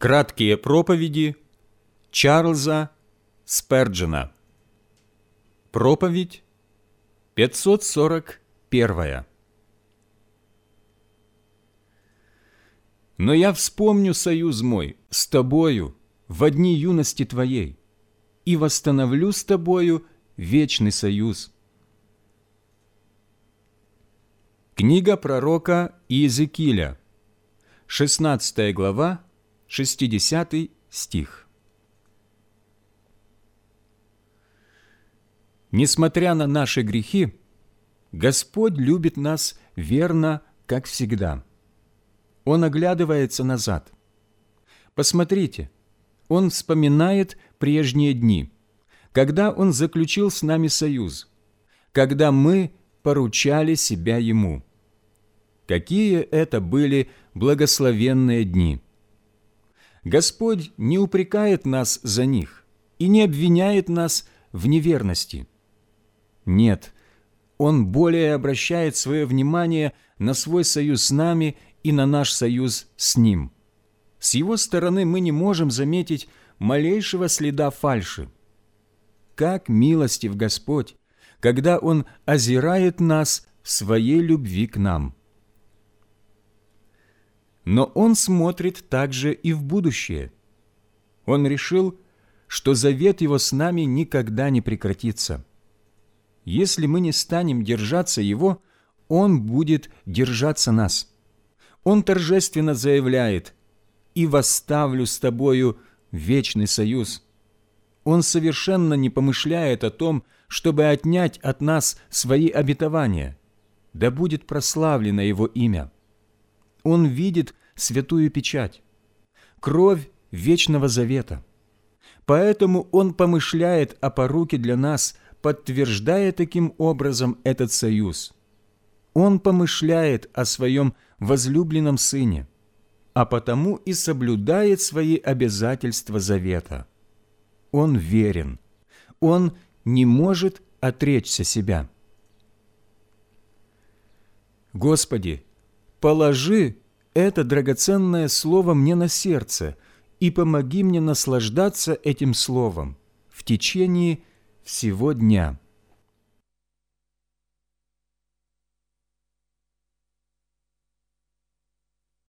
Краткие проповеди Чарльза Сперджена. Проповедь 541. «Но я вспомню союз мой с тобою во дни юности твоей и восстановлю с тобою вечный союз». Книга пророка Иезекииля, 16 глава, 60 стих. Несмотря на наши грехи, Господь любит нас верно, как всегда. Он оглядывается назад. Посмотрите, Он вспоминает прежние дни, когда Он заключил с нами союз, когда мы поручали себя Ему. Какие это были благословенные дни! Господь не упрекает нас за них и не обвиняет нас в неверности. Нет, Он более обращает свое внимание на свой союз с нами и на наш союз с Ним. С Его стороны мы не можем заметить малейшего следа фальши. Как милостив Господь, когда Он озирает нас в своей любви к нам. Но Он смотрит также и в будущее. Он решил, что завет Его с нами никогда не прекратится. Если мы не станем держаться Его, Он будет держаться нас. Он торжественно заявляет: «И восставлю с тобою вечный союз». Он совершенно не помышляет о том, чтобы отнять от нас свои обетования. Да будет прославлено Его имя. Он видит святую печать, кровь вечного завета. Поэтому Он помышляет о поруке для нас, подтверждая таким образом этот союз. Он помышляет о Своем возлюбленном Сыне, а потому и соблюдает свои обязательства завета. Он верен, Он не может отречься себя. Господи, положи это драгоценное слово мне на сердце и помоги мне наслаждаться этим словом в течение всего дня.